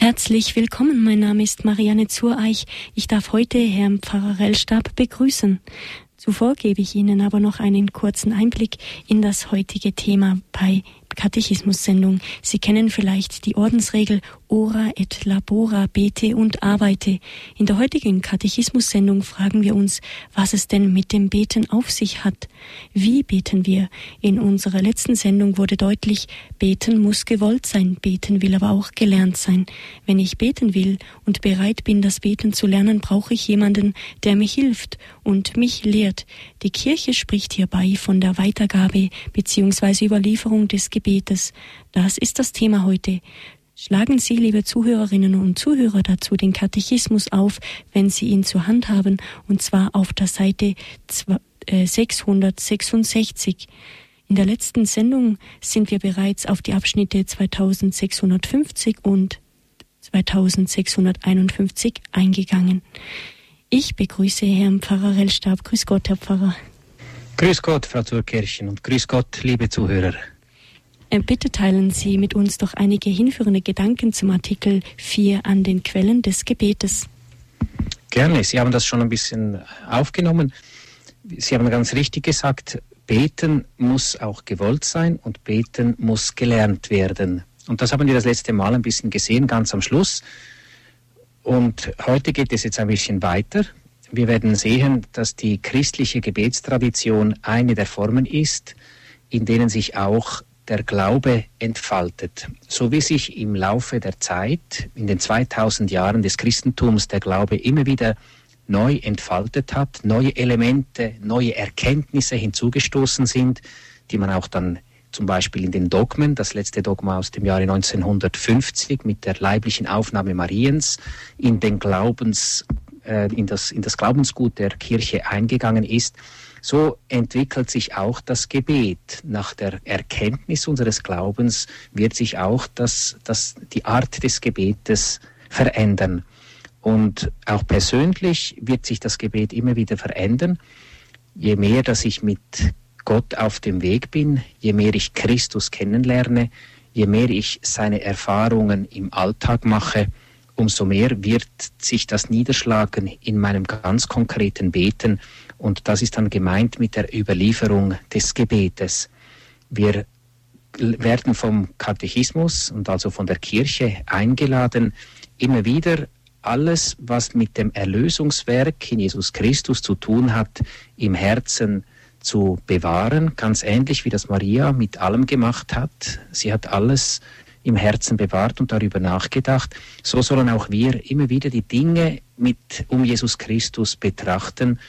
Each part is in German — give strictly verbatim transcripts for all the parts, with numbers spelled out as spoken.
Herzlich willkommen, mein Name ist Marianne Zureich. Ich darf heute Herrn Pfarrer Rellstab begrüßen. Zuvor gebe ich Ihnen aber noch einen kurzen Einblick in das heutige Thema bei Katechismus-Sendung. Sie kennen vielleicht die Ordensregel Ora et labora, bete und arbeite. In der heutigen Katechismus-Sendung fragen wir uns, was es denn mit dem Beten auf sich hat. Wie beten wir? In unserer letzten Sendung wurde deutlich, beten muss gewollt sein, beten will aber auch gelernt sein. Wenn ich beten will und bereit bin, das Beten zu lernen, brauche ich jemanden, der mir hilft und mich lehrt. Die Kirche spricht hierbei von der Weitergabe bzw. Überlieferung des Gebetes. Das ist das Thema heute. Schlagen Sie, liebe Zuhörerinnen und Zuhörer, dazu den Katechismus auf, wenn Sie ihn zur Hand haben, und zwar auf der Seite sechshundertsechsundsechzig. In der letzten Sendung sind wir bereits auf die Abschnitte zweitausendsechshundertfünfzig und zweitausendsechshunderteinundfünfzig eingegangen. Ich begrüße Herrn Pfarrer Rellstab. Grüß Gott, Herr Pfarrer. Grüß Gott, Frau Zurkirchen, und grüß Gott, liebe Zuhörer. Bitte teilen Sie mit uns doch einige hinführende Gedanken zum Artikel vier an den Quellen des Gebetes. Gerne, Sie haben das schon ein bisschen aufgenommen. Sie haben ganz richtig gesagt, beten muss auch gewollt sein und beten muss gelernt werden. Und das haben wir das letzte Mal ein bisschen gesehen, ganz am Schluss. Und heute geht es jetzt ein bisschen weiter. Wir werden sehen, dass die christliche Gebetstradition eine der Formen ist, in denen sich auch der Glaube entfaltet. So wie sich im Laufe der Zeit, in den zweitausend Jahren des Christentums, der Glaube immer wieder neu entfaltet hat, neue Elemente, neue Erkenntnisse hinzugestoßen sind, die man auch dann zum Beispiel in den Dogmen, das letzte Dogma aus dem Jahre neunzehnhundertfünfzig mit der leiblichen Aufnahme Mariens, in den Glaubens, äh, in das, in das Glaubensgut der Kirche eingegangen ist. So entwickelt sich auch das Gebet. Nach der Erkenntnis unseres Glaubens wird sich auch das, das, die Art des Gebetes verändern. Und auch persönlich wird sich das Gebet immer wieder verändern. Je mehr, dass ich mit Gott auf dem Weg bin, je mehr ich Christus kennenlerne, je mehr ich seine Erfahrungen im Alltag mache, umso mehr wird sich das niederschlagen in meinem ganz konkreten Beten. Und das ist dann gemeint mit der Überlieferung des Gebetes. Wir werden vom Katechismus und also von der Kirche eingeladen, immer wieder alles, was mit dem Erlösungswerk in Jesus Christus zu tun hat, im Herzen zu bewahren, ganz ähnlich wie das Maria mit allem gemacht hat. Sie hat alles im Herzen bewahrt und darüber nachgedacht. So sollen auch wir immer wieder die Dinge mit um Jesus Christus betrachten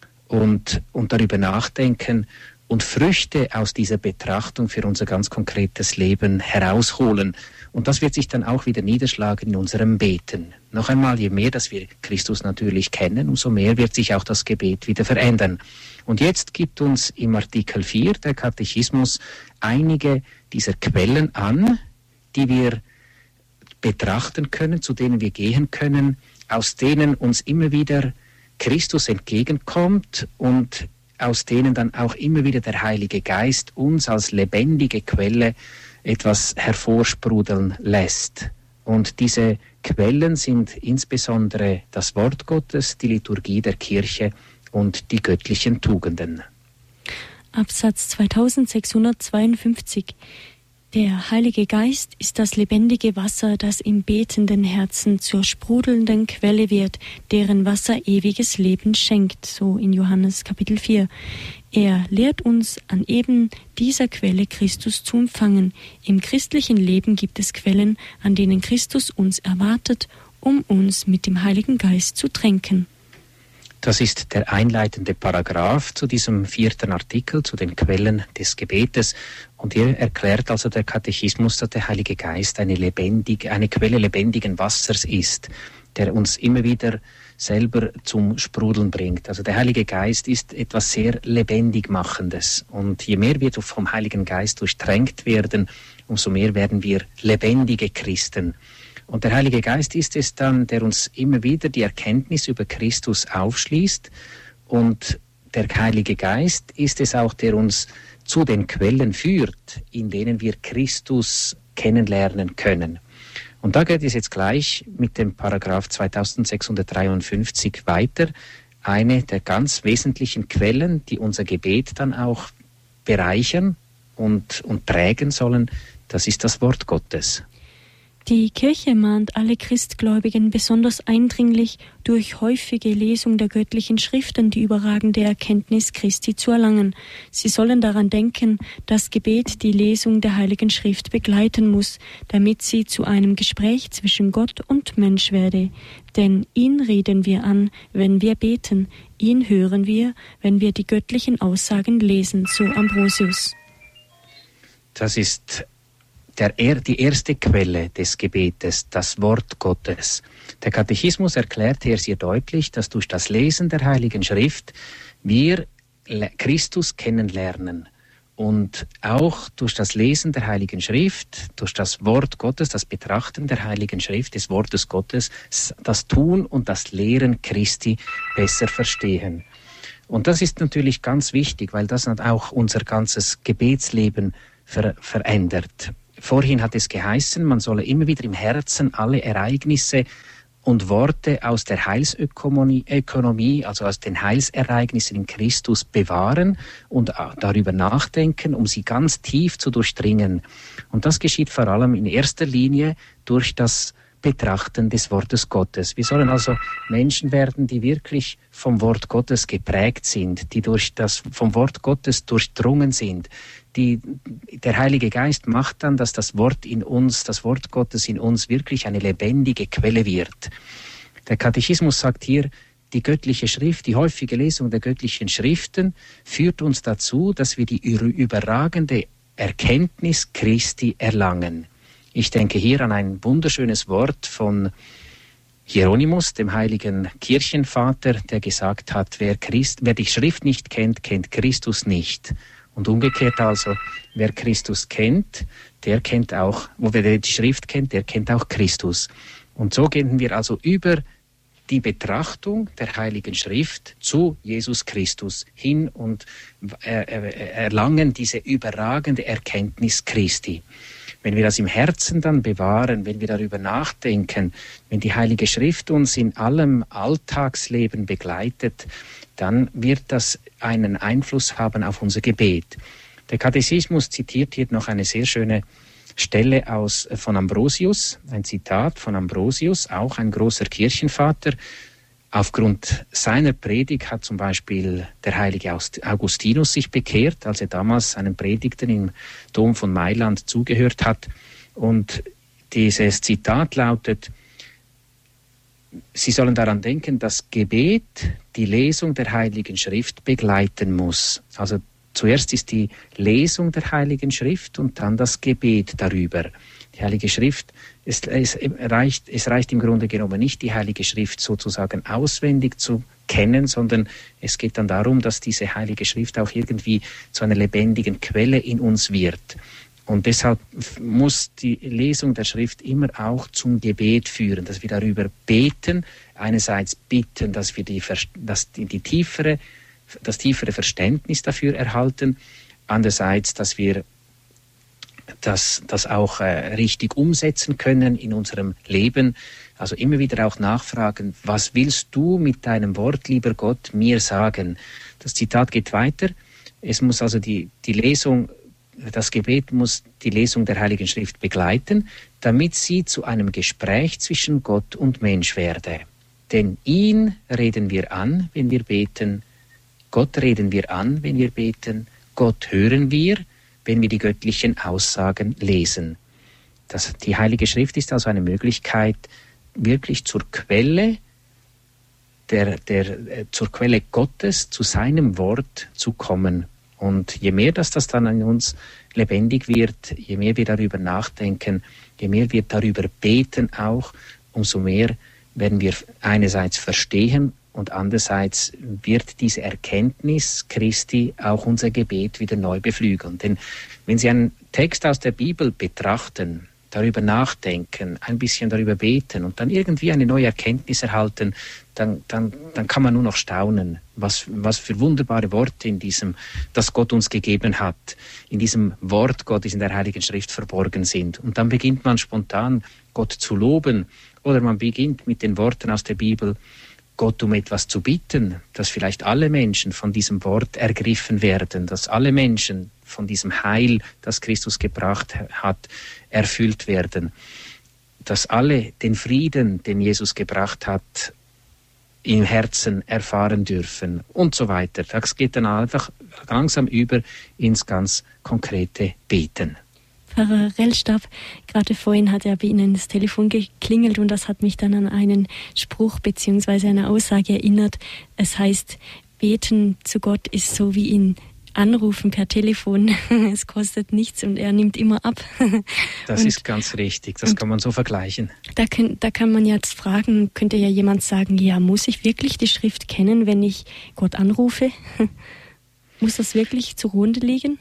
und, und darüber nachdenken und Früchte aus dieser Betrachtung für unser ganz konkretes Leben herausholen. Und das wird sich dann auch wieder niederschlagen in unserem Beten. Noch einmal, je mehr, dass wir Christus natürlich kennen, umso mehr wird sich auch das Gebet wieder verändern. Und jetzt gibt uns im Artikel vier der Katechismus einige dieser Quellen an, die wir betrachten können, zu denen wir gehen können, aus denen uns immer wieder Christus entgegenkommt und aus denen dann auch immer wieder der Heilige Geist uns als lebendige Quelle etwas hervorsprudeln lässt. Und diese Quellen sind insbesondere das Wort Gottes, die Liturgie der Kirche und die göttlichen Tugenden. Absatz zweitausendsechshundertzweiundfünfzig. Der Heilige Geist ist das lebendige Wasser, das im betenden Herzen zur sprudelnden Quelle wird, deren Wasser ewiges Leben schenkt, so in Johannes Kapitel vier. Er lehrt uns, an eben dieser Quelle Christus zu empfangen. Im christlichen Leben gibt es Quellen, an denen Christus uns erwartet, um uns mit dem Heiligen Geist zu tränken. Das ist der einleitende Paragraph zu diesem vierten Artikel, zu den Quellen des Gebetes. Und hier erklärt also der Katechismus, dass der Heilige Geist eine lebendige, eine Quelle lebendigen Wassers ist, der uns immer wieder selber zum Sprudeln bringt. Also der Heilige Geist ist etwas sehr lebendig Machendes. Und je mehr wir vom Heiligen Geist durchtränkt werden, umso mehr werden wir lebendige Christen. Und der Heilige Geist ist es dann, der uns immer wieder die Erkenntnis über Christus aufschließt. Und der Heilige Geist ist es auch, der uns zu den Quellen führt, in denen wir Christus kennenlernen können. Und da geht es jetzt gleich mit dem Paragraph zweitausendsechshundertdreiundfünfzig weiter. Eine der ganz wesentlichen Quellen, die unser Gebet dann auch bereichern und, und prägen sollen, das ist das Wort Gottes. Die Kirche mahnt alle Christgläubigen besonders eindringlich, durch häufige Lesung der göttlichen Schriften die überragende Erkenntnis Christi zu erlangen. Sie sollen daran denken, dass Gebet die Lesung der Heiligen Schrift begleiten muss, damit sie zu einem Gespräch zwischen Gott und Mensch werde. Denn ihn reden wir an, wenn wir beten, ihn hören wir, wenn wir die göttlichen Aussagen lesen, so Ambrosius. Das ist Der, die erste Quelle des Gebetes, das Wort Gottes. Der Katechismus erklärt hier sehr deutlich, dass durch das Lesen der Heiligen Schrift wir Christus kennenlernen. Und auch durch das Lesen der Heiligen Schrift, durch das Wort Gottes, das Betrachten der Heiligen Schrift, des Wortes Gottes, das Tun und das Lehren Christi besser verstehen. Und das ist natürlich ganz wichtig, weil das auch unser ganzes Gebetsleben ver- verändert. Vorhin hat es geheißen, man solle immer wieder im Herzen alle Ereignisse und Worte aus der Heilsökonomie, also aus den Heilsereignissen in Christus bewahren und darüber nachdenken, um sie ganz tief zu durchdringen. Und das geschieht vor allem in erster Linie durch das Betrachten des Wortes Gottes. Wir sollen also Menschen werden, die wirklich vom Wort Gottes geprägt sind, die durch das vom Wort Gottes durchdrungen sind. Die, der Heilige Geist macht dann, dass das Wort in uns, das Wort Gottes in uns wirklich eine lebendige Quelle wird. Der Katechismus sagt hier, die göttliche Schrift, die häufige Lesung der göttlichen Schriften führt uns dazu, dass wir die überragende Erkenntnis Christi erlangen. Ich denke hier an ein wunderschönes Wort von Hieronymus, dem heiligen Kirchenvater, der gesagt hat, wer, Christ, wer die Schrift nicht kennt, kennt Christus nicht. Und umgekehrt also, wer Christus kennt, der kennt auch, wer die Schrift kennt, der kennt auch Christus. Und so gehen wir also über die Betrachtung der Heiligen Schrift zu Jesus Christus hin und erlangen diese überragende Erkenntnis Christi. Wenn wir das im Herzen dann bewahren, wenn wir darüber nachdenken, wenn die Heilige Schrift uns in allem Alltagsleben begleitet, dann wird das einen Einfluss haben auf unser Gebet. Der Katechismus zitiert hier noch eine sehr schöne Stelle aus, von Ambrosius, ein Zitat von Ambrosius, auch ein großer Kirchenvater. Aufgrund seiner Predigt hat zum Beispiel der heilige Augustinus sich bekehrt, als er damals seinen Predigten im Dom von Mailand zugehört hat. Und dieses Zitat lautet: Sie sollen daran denken, dass Gebet die Lesung der Heiligen Schrift begleiten muss. Also zuerst ist die Lesung der Heiligen Schrift und dann das Gebet darüber. Die Heilige Schrift, es, es, reicht, es reicht im Grunde genommen nicht, die Heilige Schrift sozusagen auswendig zu kennen, sondern es geht dann darum, dass diese Heilige Schrift auch irgendwie zu einer lebendigen Quelle in uns wird. Und deshalb muss die Lesung der Schrift immer auch zum Gebet führen, dass wir darüber beten, einerseits bitten, dass wir die, dass die, die tiefere, das tiefere Verständnis dafür erhalten, andererseits, dass wir das, das auch äh, richtig umsetzen können in unserem Leben. Also immer wieder auch nachfragen, was willst du mit deinem Wort, lieber Gott, mir sagen? Das Zitat geht weiter. Es muss also die, die Lesung, das Gebet muss die Lesung der Heiligen Schrift begleiten, damit sie zu einem Gespräch zwischen Gott und Mensch werde. Denn ihn reden wir an, wenn wir beten. Gott reden wir an, wenn wir beten. Gott hören wir, wenn wir die göttlichen Aussagen lesen. Das, die Heilige Schrift ist also eine Möglichkeit, wirklich zur Quelle, der, der, äh, zur Quelle Gottes, zu seinem Wort zu kommen. Und je mehr dass das dann in uns lebendig wird, je mehr wir darüber nachdenken, je mehr wir darüber beten auch, umso mehr werden wir einerseits verstehen und andererseits wird diese Erkenntnis Christi auch unser Gebet wieder neu beflügeln. Denn wenn Sie einen Text aus der Bibel betrachten, darüber nachdenken, ein bisschen darüber beten und dann irgendwie eine neue Erkenntnis erhalten, dann, dann, dann kann man nur noch staunen, was, was für wunderbare Worte in diesem, das Gott uns gegeben hat, in diesem Wort Gottes in der Heiligen Schrift verborgen sind. Und dann beginnt man spontan Gott zu loben oder man beginnt mit den Worten aus der Bibel, Gott um etwas zu bitten, dass vielleicht alle Menschen von diesem Wort ergriffen werden, dass alle Menschen von diesem Heil, das Christus gebracht hat, erfüllt werden, dass alle den Frieden, den Jesus gebracht hat, im Herzen erfahren dürfen und so weiter. Das geht dann einfach langsam über ins ganz konkrete Beten. Pfarrer Rellstab, gerade vorhin hat ja bei Ihnen das Telefon geklingelt und das hat mich dann an einen Spruch bzw. eine Aussage erinnert. Es heißt, beten zu Gott ist so wie ihn anrufen per Telefon. Es kostet nichts und er nimmt immer ab. Das und, ist ganz richtig, das kann man so vergleichen. Da, können, da kann man jetzt fragen, könnte ja jemand sagen, ja, muss ich wirklich die Schrift kennen, wenn ich Gott anrufe? Muss das wirklich zugrunde liegen?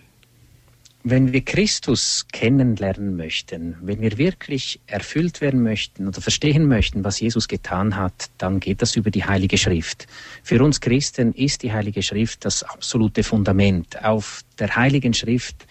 Wenn wir Christus kennenlernen möchten, wenn wir wirklich erfüllt werden möchten oder verstehen möchten, was Jesus getan hat, dann geht das über die Heilige Schrift. Für uns Christen ist die Heilige Schrift das absolute Fundament. Auf der Heiligen Schrift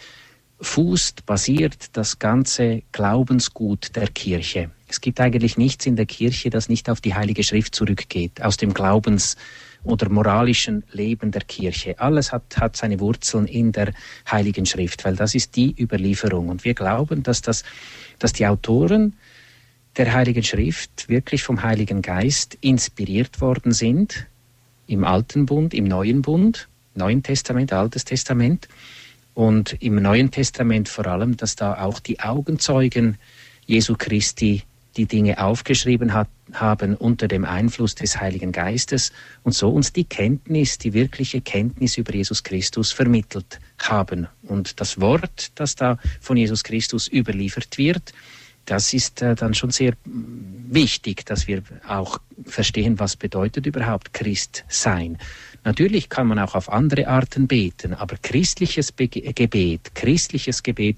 fußt, basiert das ganze Glaubensgut der Kirche. Es gibt eigentlich nichts in der Kirche, das nicht auf die Heilige Schrift zurückgeht, aus dem Glaubens- oder moralischen Leben der Kirche. Alles hat, hat seine Wurzeln in der Heiligen Schrift, weil das ist die Überlieferung. Und wir glauben, dass, das, dass die Autoren der Heiligen Schrift wirklich vom Heiligen Geist inspiriert worden sind, im Alten Bund, im Neuen Bund, Neuen Testament, Altes Testament, und im Neuen Testament vor allem, dass da auch die Augenzeugen Jesu Christi die Dinge aufgeschrieben hat, haben unter dem Einfluss des Heiligen Geistes und so uns die Kenntnis, die wirkliche Kenntnis über Jesus Christus vermittelt haben. Und das Wort, das da von Jesus Christus überliefert wird, das ist äh, dann schon sehr wichtig, dass wir auch verstehen, was bedeutet überhaupt Christ sein. Natürlich kann man auch auf andere Arten beten, aber christliches Be- Gebet, christliches Gebet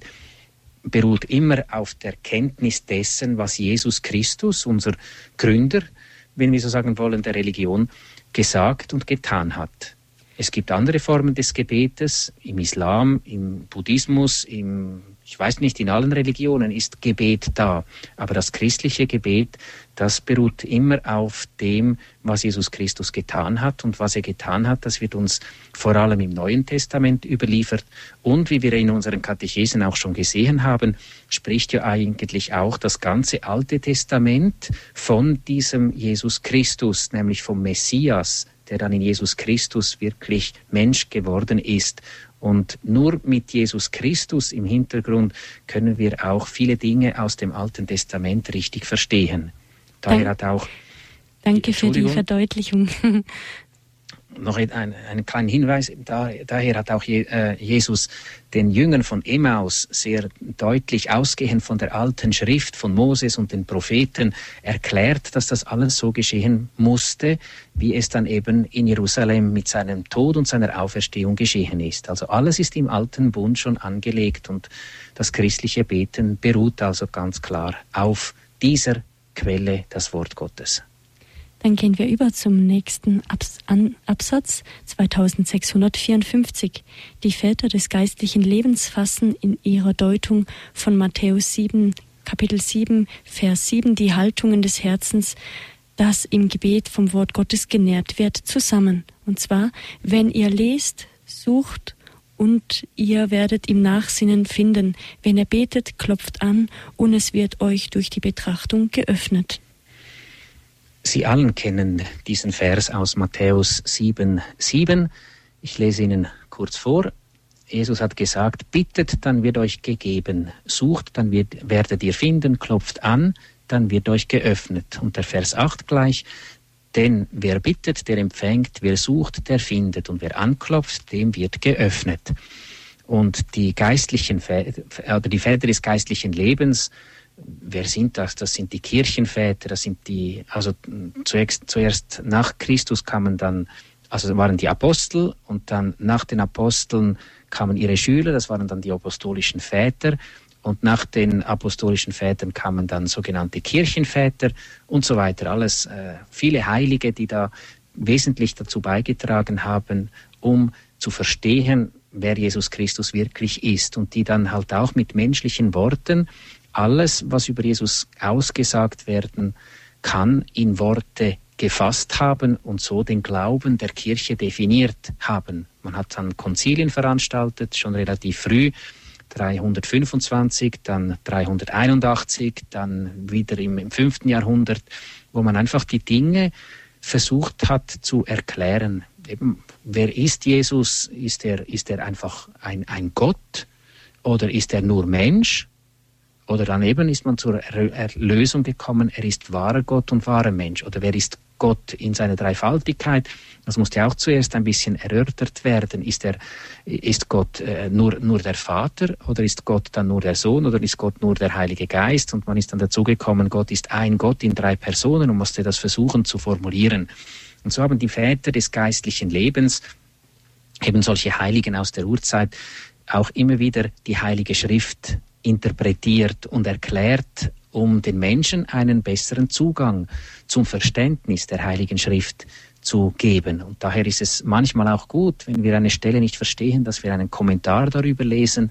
beruht immer auf der Kenntnis dessen, was Jesus Christus, unser Gründer, wenn wir so sagen wollen, der Religion, gesagt und getan hat. Es gibt andere Formen des Gebetes, im Islam, im Buddhismus, im, ich weiß nicht, in allen Religionen ist Gebet da. Aber das christliche Gebet, das beruht immer auf dem, was Jesus Christus getan hat. Und was er getan hat, das wird uns vor allem im Neuen Testament überliefert. Und wie wir in unseren Katechesen auch schon gesehen haben, spricht ja eigentlich auch das ganze Alte Testament von diesem Jesus Christus, nämlich vom Messias, der dann in Jesus Christus wirklich Mensch geworden ist. Und nur mit Jesus Christus im Hintergrund können wir auch viele Dinge aus dem Alten Testament richtig verstehen. Daher hat auch... Danke für die Verdeutlichung. Noch ein, einen kleinen Hinweis, da, daher hat auch Je, äh, Jesus den Jüngern von Emmaus sehr deutlich ausgehend von der alten Schrift von Moses und den Propheten erklärt, dass das alles so geschehen musste, wie es dann eben in Jerusalem mit seinem Tod und seiner Auferstehung geschehen ist. Also alles ist im alten Bund schon angelegt und das christliche Beten beruht also ganz klar auf dieser Quelle, das Wort Gottes. Dann gehen wir über zum nächsten Abs- An- Absatz, zweitausendsechshundertvierundfünfzig. Die Väter des geistlichen Lebens fassen in ihrer Deutung von Matthäus sieben, Kapitel sieben, Vers sieben, die Haltungen des Herzens, das im Gebet vom Wort Gottes genährt wird, zusammen. Und zwar, wenn ihr lest, sucht und ihr werdet im Nachsinnen finden. Wenn ihr betet, klopft an und es wird euch durch die Betrachtung geöffnet. Sie allen kennen diesen Vers aus Matthäus sieben, sieben. Ich lese Ihnen kurz vor. Jesus hat gesagt, bittet, dann wird euch gegeben. Sucht, dann wird, werdet ihr finden. Klopft an, dann wird euch geöffnet. Und der Vers acht gleich. Denn wer bittet, der empfängt. Wer sucht, der findet. Und wer anklopft, dem wird geöffnet. Und die geistlichen Väter, oder die Väter des geistlichen Lebens, wer sind das? Das sind die Kirchenväter, das sind die, also zuerst, zuerst nach Christus kamen dann, also waren die Apostel und dann nach den Aposteln kamen ihre Schüler, das waren dann die apostolischen Väter Und nach den apostolischen Vätern kamen dann sogenannte Kirchenväter und so weiter. Alles äh, viele Heilige, die da wesentlich dazu beigetragen haben, um zu verstehen, wer Jesus Christus wirklich ist. Und die dann halt auch mit menschlichen Worten alles, was über Jesus ausgesagt werden kann, in Worte gefasst haben und so den Glauben der Kirche definiert haben. Man hat dann Konzilien veranstaltet, schon relativ früh, dreihundertfünfundzwanzig, dann dreihunderteinundachtzig, dann wieder im, im fünften Jahrhundert, wo man einfach die Dinge versucht hat zu erklären. Eben, wer ist Jesus? Ist er, ist er einfach ein, ein Gott oder ist er nur Mensch? Oder dann eben ist man zur Erlösung gekommen, er ist wahrer Gott und wahrer Mensch. Oder wer ist Gott in seiner Dreifaltigkeit? Das musste auch zuerst ein bisschen erörtert werden. Ist, er, ist Gott äh, nur, nur der Vater oder ist Gott dann nur der Sohn oder ist Gott nur der Heilige Geist? Und man ist dann dazu gekommen, Gott ist ein Gott in drei Personen und musste das versuchen zu formulieren. Und so haben die Väter des geistlichen Lebens, eben solche Heiligen aus der Urzeit, auch immer wieder die Heilige Schrift interpretiert und erklärt, um den Menschen einen besseren Zugang zum Verständnis der Heiligen Schrift zu geben. Und daher ist es manchmal auch gut, wenn wir eine Stelle nicht verstehen, dass wir einen Kommentar darüber lesen.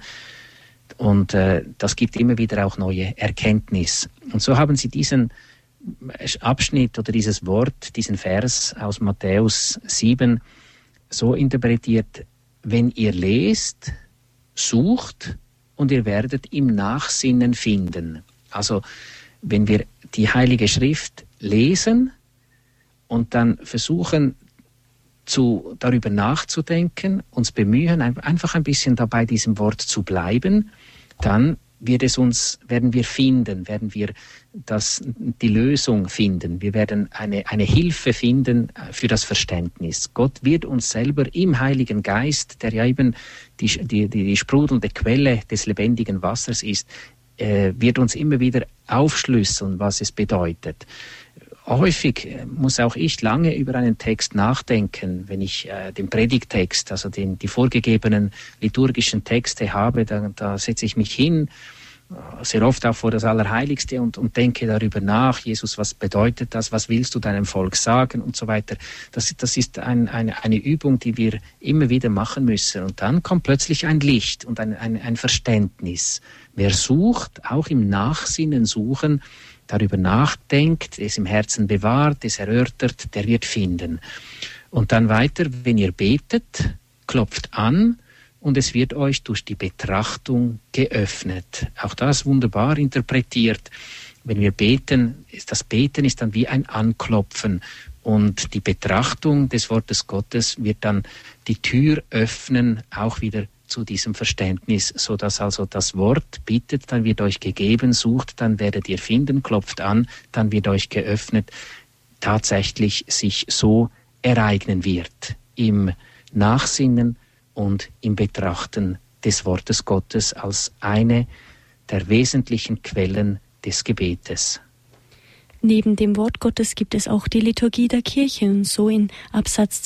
Und äh, das gibt immer wieder auch neue Erkenntnis. Und so haben sie diesen Abschnitt oder dieses Wort, diesen Vers aus Matthäus sieben so interpretiert: Wenn ihr lest, sucht und ihr werdet im Nachsinnen finden. Also wenn wir die Heilige Schrift lesen und dann versuchen, zu, darüber nachzudenken, uns bemühen, einfach ein bisschen dabei diesem Wort zu bleiben, dann wird es uns, werden wir finden, werden wir das, die Lösung finden. Wir werden eine, eine Hilfe finden für das Verständnis. Gott wird uns selber im Heiligen Geist, der ja eben die, die, die sprudelnde Quelle des lebendigen Wassers ist, äh, wird uns immer wieder aufschlüsseln, was es bedeutet. Häufig muss auch ich lange über einen Text nachdenken, wenn ich äh, den Predigttext, also den, die vorgegebenen liturgischen Texte habe, da, da setze ich mich hin, sehr oft auch vor das Allerheiligste und, und denke darüber nach, Jesus, was bedeutet das, was willst du deinem Volk sagen und so weiter. Das, das ist ein, eine, eine Übung, die wir immer wieder machen müssen. Und dann kommt plötzlich ein Licht und ein, ein, ein Verständnis. Wer sucht, auch im Nachsinnen suchen, darüber nachdenkt, es im Herzen bewahrt, es erörtert, der wird finden. Und dann weiter, wenn ihr betet, klopft an und es wird euch durch die Betrachtung geöffnet. Auch das wunderbar interpretiert. Wenn wir beten, ist das Beten ist dann wie ein Anklopfen und die Betrachtung des Wortes Gottes wird dann die Tür öffnen, auch wieder zu diesem Verständnis, so dass also das Wort bittet, dann wird euch gegeben, sucht, dann werdet ihr finden, klopft an, dann wird euch geöffnet, tatsächlich sich so ereignen wird im Nachsinnen und im Betrachten des Wortes Gottes als eine der wesentlichen Quellen des Gebetes. Neben dem Wort Gottes gibt es auch die Liturgie der Kirche, und so in Absatz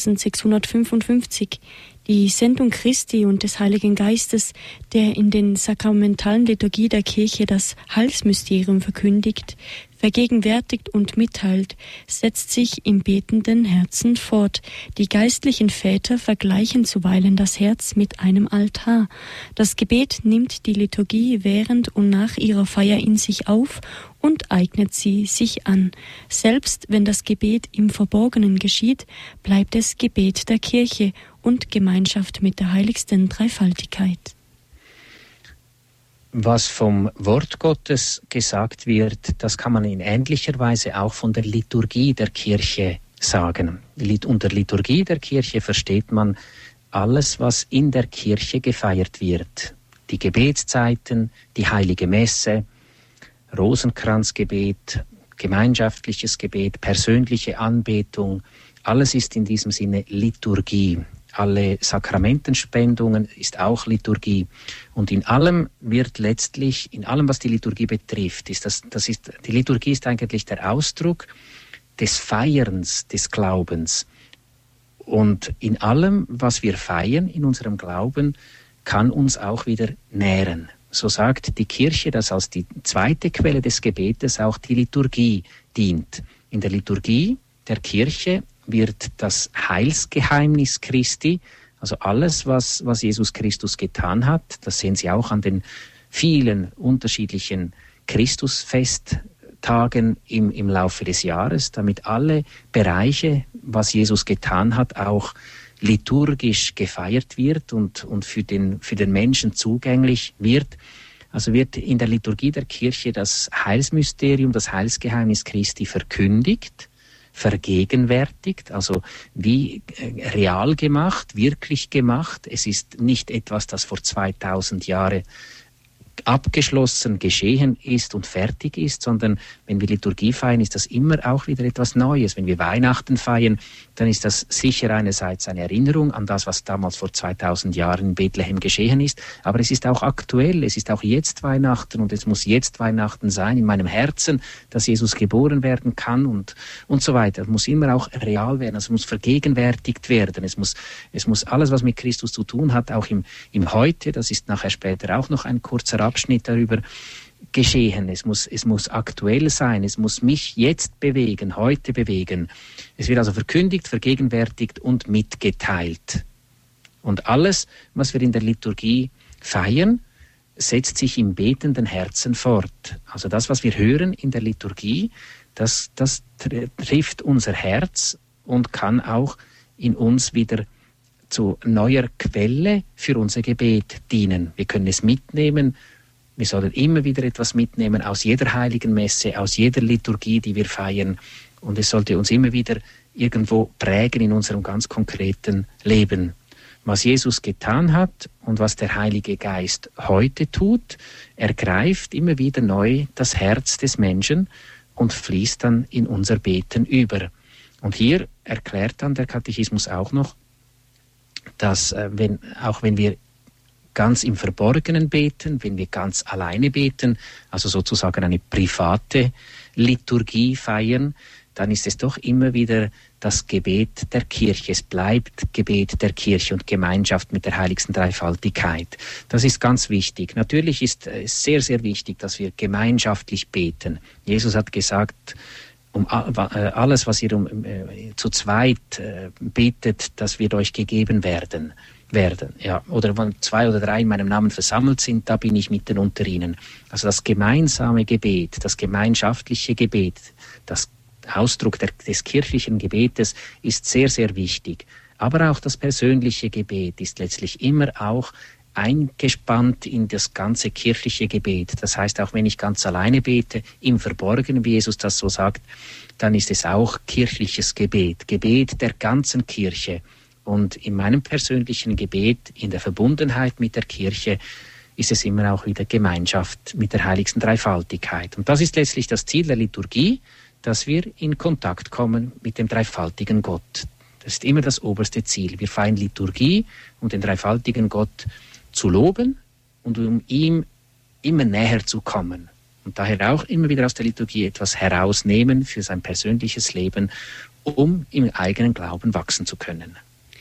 zweitausendsechshundertfünfundfünfzig. Die Sendung Christi und des Heiligen Geistes, der in den sakramentalen Liturgie der Kirche das Heilsmysterium verkündigt, vergegenwärtigt und mitteilt, setzt sich im betenden Herzen fort. Die geistlichen Väter vergleichen zuweilen das Herz mit einem Altar. Das Gebet nimmt die Liturgie während und nach ihrer Feier in sich auf und eignet sie sich an. Selbst wenn das Gebet im Verborgenen geschieht, bleibt es Gebet der Kirche und Gemeinschaft mit der heiligsten Dreifaltigkeit. Was vom Wort Gottes gesagt wird, das kann man in ähnlicher Weise auch von der Liturgie der Kirche sagen. Unter Liturgie der Kirche versteht man alles, was in der Kirche gefeiert wird. Die Gebetszeiten, die Heilige Messe, Rosenkranzgebet, gemeinschaftliches Gebet, persönliche Anbetung, alles ist in diesem Sinne Liturgie. Alle Sakramentenspendungen ist auch Liturgie. Und in allem wird letztlich, in allem, was die Liturgie betrifft, ist das, das ist, die Liturgie ist eigentlich der Ausdruck des Feierns des Glaubens. Und in allem, was wir feiern in unserem Glauben, kann uns auch wieder nähren. so sagt die Kirche, dass als die zweite Quelle des Gebetes auch die Liturgie dient. In der Liturgie der Kirche wird das Heilsgeheimnis Christi, also alles, was, was Jesus Christus getan hat, das sehen Sie auch an den vielen unterschiedlichen Christusfesttagen im, im Laufe des Jahres, damit alle Bereiche, was Jesus getan hat, auch liturgisch gefeiert wird und, und für den, für den Menschen zugänglich wird. Also wird in der Liturgie der Kirche das Heilsmysterium, das Heilsgeheimnis Christi verkündigt, vergegenwärtigt, also wie äh, real gemacht, wirklich gemacht. Es ist nicht etwas, das vor zweitausend Jahren abgeschlossen, geschehen ist und fertig ist, sondern wenn wir Liturgie feiern, ist das immer auch wieder etwas Neues. Wenn wir Weihnachten feiern, dann ist das sicher einerseits eine Erinnerung an das, was damals vor zweitausend Jahren in Bethlehem geschehen ist, aber es ist auch aktuell, es ist auch jetzt Weihnachten und es muss jetzt Weihnachten sein in meinem Herzen, dass Jesus geboren werden kann und, und so weiter. Es muss immer auch real werden, also es muss vergegenwärtigt werden, es muss, es muss alles, was mit Christus zu tun hat, auch im, im Heute, das ist nachher später auch noch ein kurzer Abschnitt darüber, geschehen. Es muss, es muss aktuell sein, es muss mich jetzt bewegen, heute bewegen. Es wird also verkündigt, vergegenwärtigt und mitgeteilt. Und alles, was wir in der Liturgie feiern, setzt sich im betenden Herzen fort. Also das, was wir hören in der Liturgie, das, das trifft unser Herz und kann auch in uns wieder zu neuer Quelle für unser Gebet dienen. Wir können es mitnehmen. Wir sollen immer wieder etwas mitnehmen aus jeder heiligen Messe, aus jeder Liturgie, die wir feiern. Und es sollte uns immer wieder irgendwo prägen in unserem ganz konkreten Leben. Was Jesus getan hat und was der Heilige Geist heute tut, ergreift immer wieder neu das Herz des Menschen und fließt dann in unser Beten über. Und hier erklärt dann der Katechismus auch noch, dass äh, wenn, auch wenn wir ganz im Verborgenen beten, wenn wir ganz alleine beten, also sozusagen eine private Liturgie feiern, dann ist es doch immer wieder das Gebet der Kirche. Es bleibt Gebet der Kirche und Gemeinschaft mit der heiligsten Dreifaltigkeit. Das ist ganz wichtig. Natürlich ist es sehr, sehr wichtig, dass wir gemeinschaftlich beten. Jesus hat gesagt, um alles, was ihr um, äh, zu zweit äh, betet, das wird euch gegeben werden. werden. Ja. Oder wenn zwei oder drei in meinem Namen versammelt sind, da bin ich mitten unter ihnen. Also das gemeinsame Gebet, das gemeinschaftliche Gebet, das Ausdruck der, des kirchlichen Gebetes ist sehr, sehr wichtig. Aber auch das persönliche Gebet ist letztlich immer auch eingespannt in das ganze kirchliche Gebet. Das heißt, auch wenn ich ganz alleine bete, im Verborgenen, wie Jesus das so sagt, dann ist es auch kirchliches Gebet, Gebet der ganzen Kirche. Und in meinem persönlichen Gebet, in der Verbundenheit mit der Kirche, ist es immer auch wieder Gemeinschaft mit der heiligsten Dreifaltigkeit. Und das ist letztlich das Ziel der Liturgie, dass wir in Kontakt kommen mit dem dreifaltigen Gott. Das ist immer das oberste Ziel. Wir feiern Liturgie, um den dreifaltigen Gott zu loben und um ihm immer näher zu kommen. Und daher auch immer wieder aus der Liturgie etwas herausnehmen für sein persönliches Leben, um im eigenen Glauben wachsen zu können.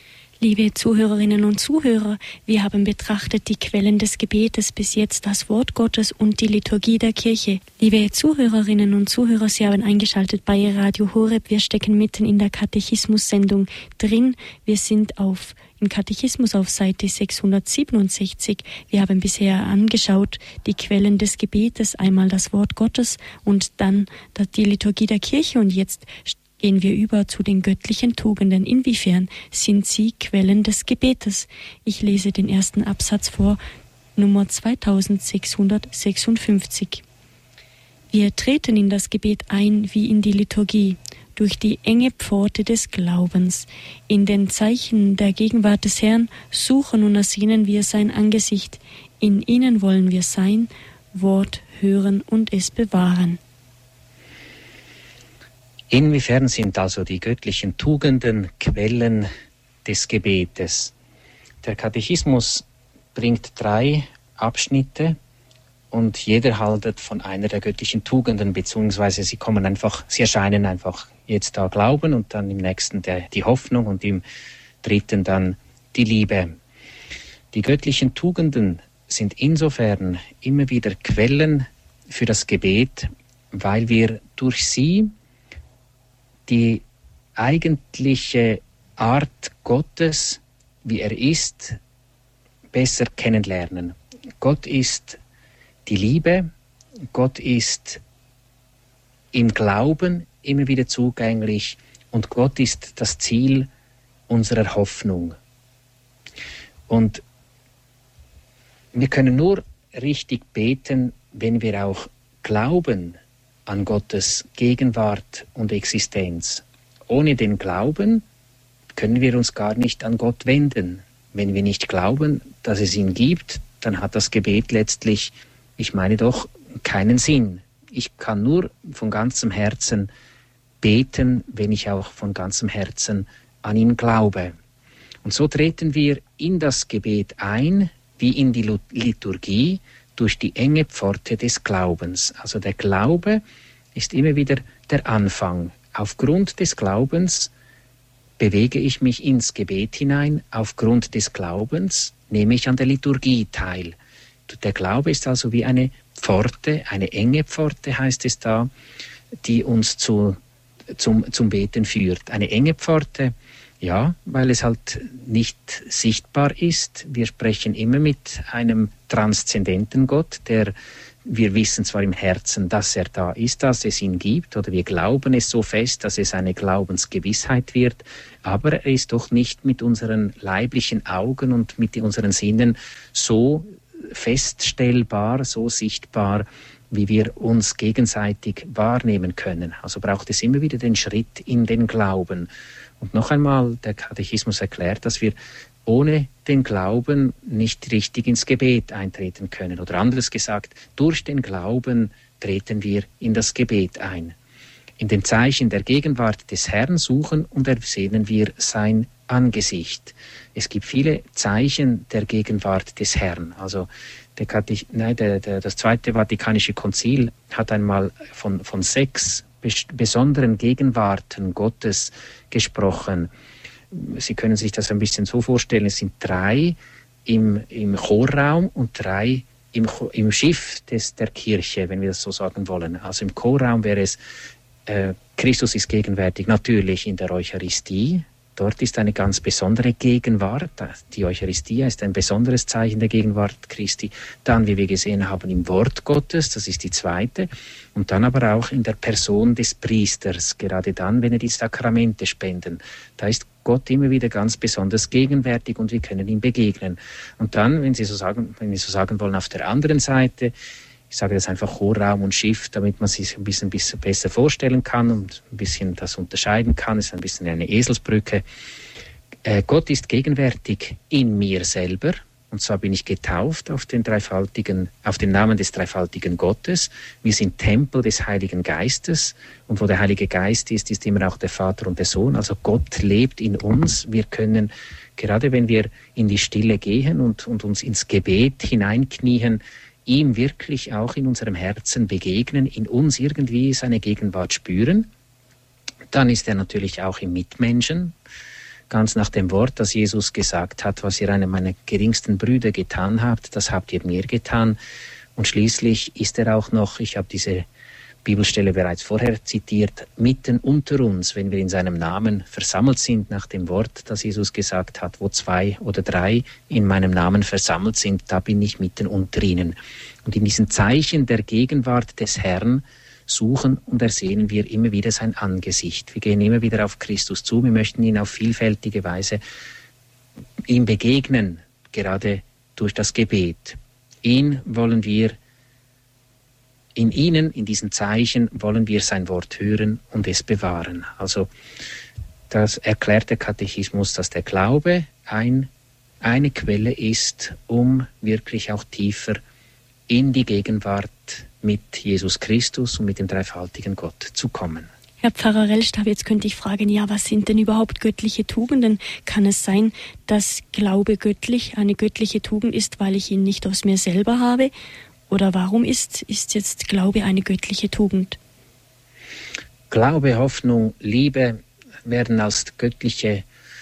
Liebe Zuhörerinnen und Zuhörer, wir haben betrachtet die Quellen des Gebetes, bis jetzt das Wort Gottes und die Liturgie der Kirche. Liebe Zuhörerinnen und Zuhörer, Sie haben eingeschaltet bei Radio Horeb. Wir stecken mitten in der Katechismus-Sendung drin. Wir sind auf im Katechismus auf Seite sechshundertsiebenundsechzig. Wir haben bisher angeschaut die Quellen des Gebetes, einmal das Wort Gottes und dann die Liturgie der Kirche. Und jetzt gehen wir über zu den göttlichen Tugenden. Inwiefern sind sie Quellen des Gebetes? Ich lese den ersten Absatz vor, Nummer zweitausendsechshundertsechsundfünfzig. Wir treten in das Gebet ein wie in die Liturgie, durch die enge Pforte des Glaubens. In den Zeichen der Gegenwart des Herrn suchen und ersehnen wir sein Angesicht. In ihnen wollen wir sein Wort hören und es bewahren. Inwiefern sind also die göttlichen Tugenden Quellen des Gebetes? Der Katechismus bringt drei Abschnitte und jeder haltet von einer der göttlichen Tugenden, beziehungsweise sie kommen einfach, sie erscheinen einfach jetzt da Glauben und dann im nächsten der, die Hoffnung und im dritten dann die Liebe. Die göttlichen Tugenden sind insofern immer wieder Quellen für das Gebet, weil wir durch sie die eigentliche Art Gottes, wie er ist, besser kennenlernen. Gott ist die Liebe, Gott ist im Glauben immer wieder zugänglich und Gott ist das Ziel unserer Hoffnung. Und wir können nur richtig beten, wenn wir auch glauben an Gottes Gegenwart und Existenz. Ohne den Glauben können wir uns gar nicht an Gott wenden. Wenn wir nicht glauben, dass es ihn gibt, dann hat das Gebet letztlich, ich meine doch, keinen Sinn. Ich kann nur von ganzem Herzen beten, wenn ich auch von ganzem Herzen an ihn glaube. Und so treten wir in das Gebet ein, wie in die Liturgie, durch die enge Pforte des Glaubens. Also der Glaube ist immer wieder der Anfang. Aufgrund des Glaubens bewege ich mich ins Gebet hinein. Aufgrund des Glaubens nehme ich an der Liturgie teil. Der Glaube ist also wie eine Pforte, eine enge Pforte heißt es da, die uns zu, zum, zum Beten führt. Eine enge Pforte, ja, weil es halt nicht sichtbar ist. Wir sprechen immer mit einem transzendenten Gott, der, wir wissen zwar im Herzen, dass er da ist, dass es ihn gibt, oder wir glauben es so fest, dass es eine Glaubensgewissheit wird, aber er ist doch nicht mit unseren leiblichen Augen und mit unseren Sinnen so feststellbar, so sichtbar, wie wir uns gegenseitig wahrnehmen können. Also braucht es immer wieder den Schritt in den Glauben. Und noch einmal, der Katechismus erklärt, dass wir ohne den Glauben nicht richtig ins Gebet eintreten können. Oder anders gesagt, durch den Glauben treten wir in das Gebet ein. In dem Zeichen der Gegenwart des Herrn suchen und ersehnen wir sein Angesicht. Es gibt viele Zeichen der Gegenwart des Herrn. Also der Katech- nein, der, der, das Zweite Vatikanische Konzil hat einmal von, von sechs bes- besonderen Gegenwarten Gottes gesprochen. Sie können sich das ein bisschen so vorstellen, es sind drei im, im Chorraum und drei im, im Schiff des, der Kirche, wenn wir das so sagen wollen. Also im Chorraum wäre es, äh, Christus ist gegenwärtig natürlich in der Eucharistie. Dort ist eine ganz besondere Gegenwart. Die Eucharistie ist ein besonderes Zeichen der Gegenwart Christi. Dann, wie wir gesehen haben, im Wort Gottes, das ist die zweite. Und dann aber auch in der Person des Priesters, gerade dann, wenn er die Sakramente spenden. Da ist Gott immer wieder ganz besonders gegenwärtig und wir können ihm begegnen. Und dann, wenn Sie so sagen, wenn Sie so sagen wollen, auf der anderen Seite, ich sage das einfach Chorraum und Schiff, damit man sich ein bisschen, bisschen besser vorstellen kann und ein bisschen das unterscheiden kann. Es ist ein bisschen eine Eselsbrücke. Äh, Gott ist gegenwärtig in mir selber. Und zwar bin ich getauft auf den dreifaltigen, auf den Namen des dreifaltigen Gottes. Wir sind Tempel des Heiligen Geistes. Und wo der Heilige Geist ist, ist immer auch der Vater und der Sohn. Also Gott lebt in uns. Wir können, gerade wenn wir in die Stille gehen und, und uns ins Gebet hineinknien, ihm wirklich auch in unserem Herzen begegnen, in uns irgendwie seine Gegenwart spüren. Dann ist er natürlich auch im Mitmenschen, ganz nach dem Wort, das Jesus gesagt hat, was ihr einem meiner geringsten Brüder getan habt, das habt ihr mir getan. Und schließlich ist er auch noch, ich habe diese Bibelstelle bereits vorher zitiert, mitten unter uns, wenn wir in seinem Namen versammelt sind, nach dem Wort, das Jesus gesagt hat, wo zwei oder drei in meinem Namen versammelt sind, da bin ich mitten unter ihnen. Und in diesen Zeichen der Gegenwart des Herrn suchen und ersehnen wir immer wieder sein Angesicht. Wir gehen immer wieder auf Christus zu, wir möchten ihn auf vielfältige Weise ihm begegnen, gerade durch das Gebet. Ihn wollen wir In ihnen, in diesen Zeichen, wollen wir sein Wort hören und es bewahren. Also das erklärt der Katechismus, dass der Glaube ein, eine Quelle ist, um wirklich auch tiefer in die Gegenwart mit Jesus Christus und mit dem dreifaltigen Gott zu kommen. Herr Pfarrer Rellstab, jetzt könnte ich fragen, ja, was sind denn überhaupt göttliche Tugenden? Kann es sein, dass Glaube göttlich eine göttliche Tugend ist, weil ich ihn nicht aus mir selber habe? Oder warum ist, ist jetzt Glaube eine göttliche Tugend? Glaube, Hoffnung, Liebe werden als göttliche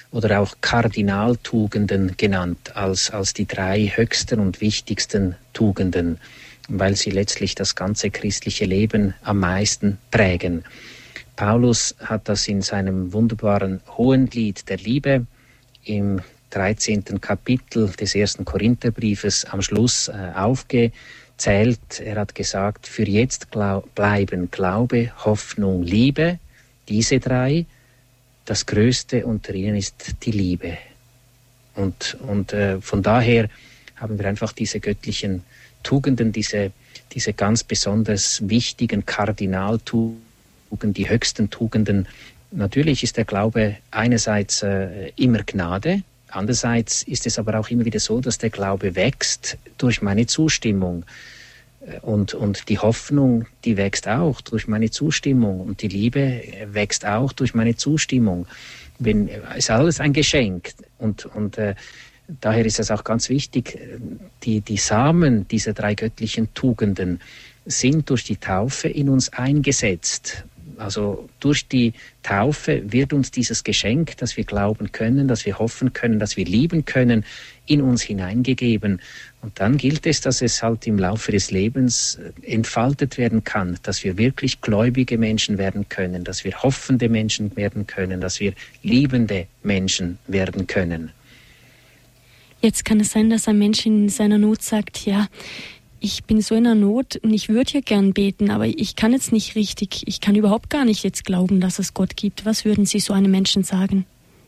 oder auch Kardinaltugenden genannt, als, als die drei höchsten und wichtigsten Tugenden, weil sie letztlich das ganze christliche Leben am meisten prägen. Paulus hat das in seinem wunderbaren Hohenlied der Liebe im dreizehnten Kapitel des ersten Korintherbriefes am Schluss äh, aufgezählt. Er hat gesagt, für jetzt glaub, bleiben Glaube, Hoffnung, Liebe, diese drei. Das Größte unter ihnen ist die Liebe. Und, und äh, von daher haben wir einfach diese göttlichen Tugenden, diese, diese ganz besonders wichtigen Kardinaltugenden, die höchsten Tugenden. Natürlich ist der Glaube einerseits äh, immer Gnade, andererseits ist es aber auch immer wieder so, dass der Glaube wächst durch meine Zustimmung. Und, und die Hoffnung, die wächst auch durch meine Zustimmung. Und die Liebe wächst auch durch meine Zustimmung. Wenn, ist alles ein Geschenk. Und, und äh, daher ist es auch ganz wichtig, die, die Samen dieser drei göttlichen Tugenden sind durch die Taufe in uns eingesetzt. Also durch die Taufe wird uns dieses Geschenk, dass wir glauben können, dass wir hoffen können, dass wir lieben können, in uns hineingegeben. Und dann gilt es, dass es halt im Laufe des Lebens entfaltet werden kann, dass wir wirklich gläubige Menschen werden können, dass wir hoffende Menschen werden können, dass wir liebende Menschen werden können. Jetzt kann es sein, dass ein Mensch in seiner Not sagt, ja, ich bin so in einer Not und ich würde ja gern beten, aber ich kann jetzt nicht richtig, ich kann überhaupt gar nicht jetzt glauben, dass es Gott gibt. Was würden Sie so einem Menschen sagen?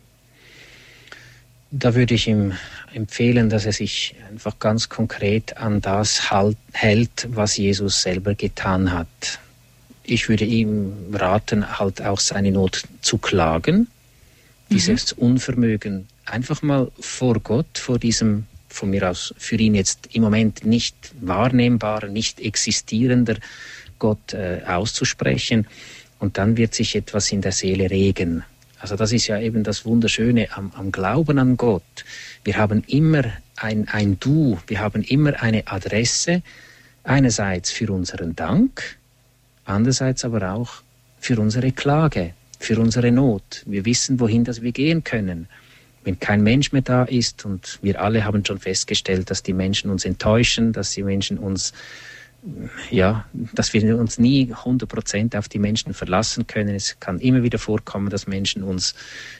Da würde ich ihm empfehlen, dass er sich einfach ganz konkret an das halt, hält, was Jesus selber getan hat. Ich würde ihm raten, halt auch seine Not zu klagen, mhm. dieses Unvermögen einfach mal vor Gott, vor diesem von mir aus für ihn jetzt im Moment nicht wahrnehmbarer, nicht existierender Gott äh, auszusprechen. Und dann wird sich etwas in der Seele regen. Also das ist ja eben das Wunderschöne am, am Glauben an Gott. Wir haben immer ein, ein Du, wir haben immer eine Adresse, einerseits für unseren Dank, andererseits aber auch für unsere Klage, für unsere Not. Wir wissen, wohin das wir gehen können. Wenn kein Mensch mehr da ist, und wir alle haben schon festgestellt, dass die Menschen uns enttäuschen, dass die Menschen uns, ja, dass wir uns nie hundert Prozent auf die Menschen verlassen können. Es kann immer wieder vorkommen, dass Menschen uns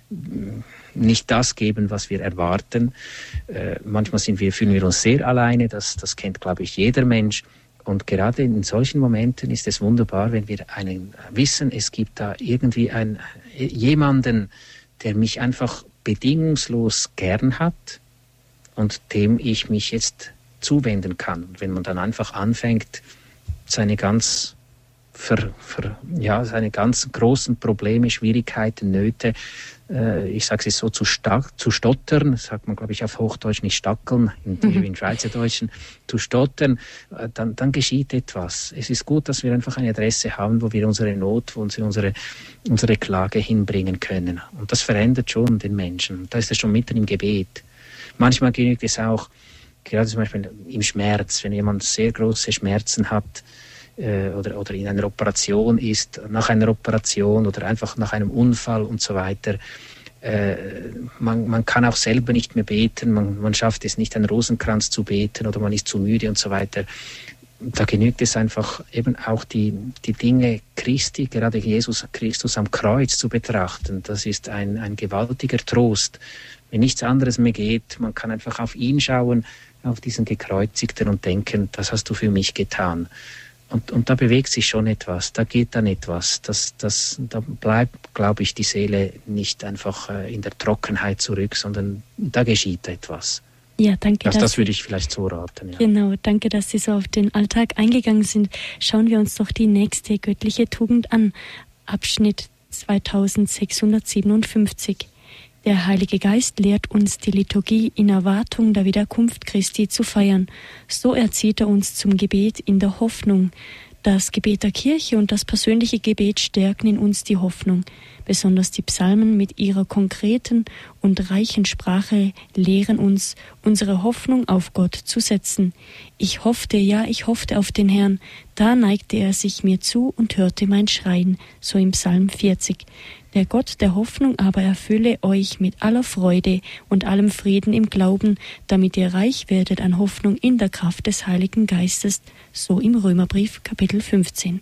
nicht das geben, was wir erwarten. Äh, manchmal sind wir, fühlen wir uns sehr alleine, das, das kennt, glaube ich, jeder Mensch. Und gerade in solchen Momenten ist es wunderbar, wenn wir einen wissen, es gibt da irgendwie einen, jemanden, der mich einfach bedingungslos gern hat und dem ich mich jetzt zuwenden kann. Und wenn man dann einfach anfängt, seine ganz, ver, ver, ja, seine ganz großen Probleme, Schwierigkeiten, Nöte, äh, ich sage es so, zu, sta- zu stottern, sagt man, glaube ich, auf Hochdeutsch nicht stackeln, in, mhm. in Schweizerdeutschen, zu stottern, äh, dann, dann geschieht etwas. Es ist gut, dass wir einfach eine Adresse haben, wo wir unsere Not, wo wir unsere, unsere Klage hinbringen können. Und das verändert schon den Menschen. Da ist es schon mitten im Gebet. Manchmal genügt es auch, gerade zum Beispiel im Schmerz, wenn jemand sehr große Schmerzen hat, Oder, oder in einer Operation ist, nach einer Operation oder einfach nach einem Unfall und so weiter. Äh, man, man kann auch selber nicht mehr beten, man, man schafft es nicht, einen Rosenkranz zu beten oder man ist zu müde und so weiter. Da genügt es einfach eben auch die, die Dinge Christi, gerade Jesus Christus am Kreuz zu betrachten. Das ist ein, ein gewaltiger Trost. Wenn nichts anderes mehr geht, man kann einfach auf ihn schauen, auf diesen Gekreuzigten und denken, das hast du für mich getan. Und, und da bewegt sich schon etwas, da geht dann etwas. Das, das, da bleibt, glaube ich, die Seele nicht einfach äh, in der Trockenheit zurück, sondern da geschieht etwas. Ja, danke. Das, das würde ich vielleicht so raten. Ja. Genau, danke, dass Sie so auf den Alltag eingegangen sind. Schauen wir uns doch die nächste göttliche Tugend an. Abschnitt zweitausendsechshundertsiebenundfünfzig. Der Heilige Geist lehrt uns, die Liturgie in Erwartung der Wiederkunft Christi zu feiern. So erzieht er uns zum Gebet in der Hoffnung. Das Gebet der Kirche und das persönliche Gebet stärken in uns die Hoffnung. Besonders die Psalmen mit ihrer konkreten und reichen Sprache lehren uns, unsere Hoffnung auf Gott zu setzen. Ich hoffte, ja, ich hoffte auf den Herrn. Da neigte er sich mir zu und hörte mein Schreien, so im Psalm vierzig. Der Gott der Hoffnung aber erfülle euch mit aller Freude und allem Frieden im Glauben, damit ihr reich werdet an Hoffnung in der Kraft des Heiligen Geistes, so im Römerbrief Kapitel fünfzehn.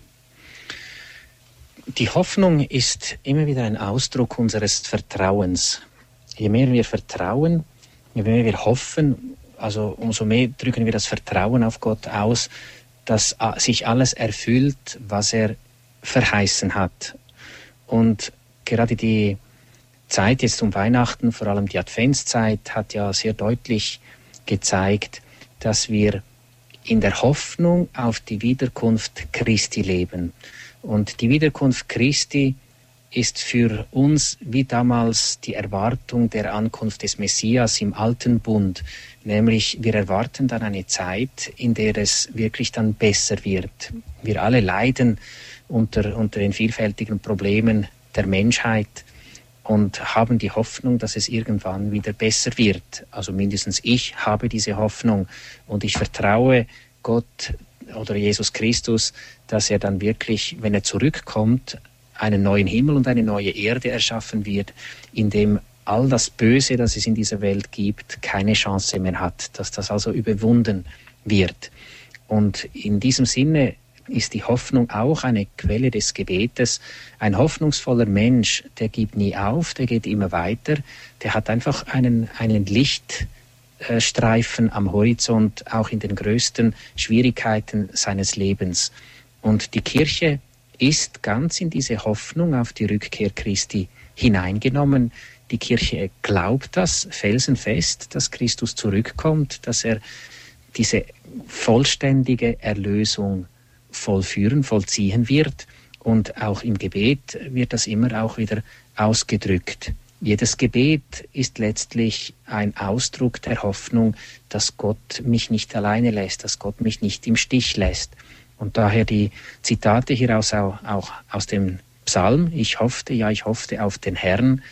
Die Hoffnung ist immer wieder ein Ausdruck unseres Vertrauens. Je mehr wir vertrauen, je mehr wir hoffen, also umso mehr drücken wir das Vertrauen auf Gott aus, dass sich alles erfüllt, was er verheißen hat. Und gerade die Zeit jetzt um Weihnachten, vor allem die Adventszeit, hat ja sehr deutlich gezeigt, dass wir in der Hoffnung auf die Wiederkunft Christi leben. Und die Wiederkunft Christi ist für uns wie damals die Erwartung der Ankunft des Messias im Alten Bund. Nämlich wir erwarten dann eine Zeit, in der es wirklich dann besser wird. Wir alle leiden unter, unter den vielfältigen Problemen der Menschheit und haben die Hoffnung, dass es irgendwann wieder besser wird. Also mindestens ich habe diese Hoffnung und ich vertraue Gott oder Jesus Christus, dass er dann wirklich, wenn er zurückkommt, einen neuen Himmel und eine neue Erde erschaffen wird, in dem all das Böse, das es in dieser Welt gibt, keine Chance mehr hat, dass das also überwunden wird. Und in diesem Sinne ist die Hoffnung auch eine Quelle des Gebetes. Ein hoffnungsvoller Mensch, der gibt nie auf, der geht immer weiter, der hat einfach einen, einen Lichtstreifen am Horizont, auch in den größten Schwierigkeiten seines Lebens. Und die Kirche ist ganz in diese Hoffnung auf die Rückkehr Christi hineingenommen. Die Kirche glaubt das felsenfest, dass Christus zurückkommt, dass er diese vollständige Erlösung vollführen, vollziehen wird. Und auch im Gebet wird das immer auch wieder ausgedrückt. Jedes Gebet ist letztlich ein Ausdruck der Hoffnung, dass Gott mich nicht alleine lässt, dass Gott mich nicht im Stich lässt. Und daher die Zitate hieraus auch, auch aus dem Psalm. Ich hoffte, ja, ich hoffte auf den Herrn.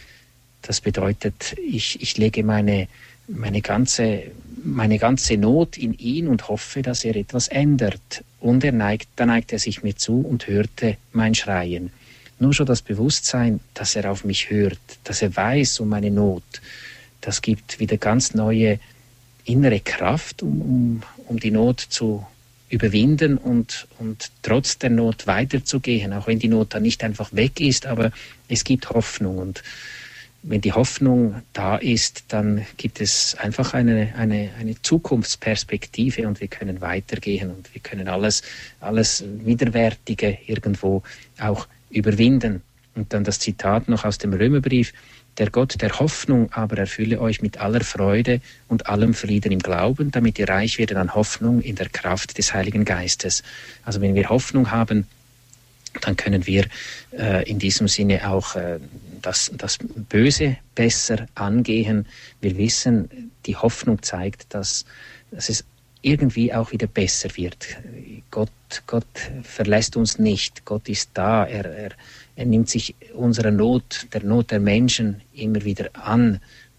Das bedeutet, ich, ich lege meine, meine, ganze, meine ganze Not in ihn und hoffe, dass er etwas ändert. Und er neigt, da neigt er sich mir zu und hörte mein Schreien. Nur schon das Bewusstsein, dass er auf mich hört, dass er weiß um meine Not, das gibt wieder ganz neue innere Kraft, um, um, um die Not zu überwinden und, und trotz der Not weiterzugehen, auch wenn die Not dann nicht einfach weg ist, aber es gibt Hoffnung. Und wenn die Hoffnung da ist, dann gibt es einfach eine, eine, eine Zukunftsperspektive und wir können weitergehen und wir können alles, alles Widerwärtige irgendwo auch überwinden. Und dann das Zitat noch aus dem Römerbrief: Der Gott der Hoffnung aber erfülle euch mit aller Freude und allem Frieden im Glauben, damit ihr reich werdet an Hoffnung in der Kraft des Heiligen Geistes. Also wenn wir Hoffnung haben, dann können wir äh, in diesem Sinne auch äh, das, das Böse besser angehen. Wir wissen, die Hoffnung zeigt, dass, dass es irgendwie auch wieder besser wird. Gott, Gott verlässt uns nicht. Gott ist da. Er, er, er nimmt sich unserer Not, der Not der Menschen immer wieder an.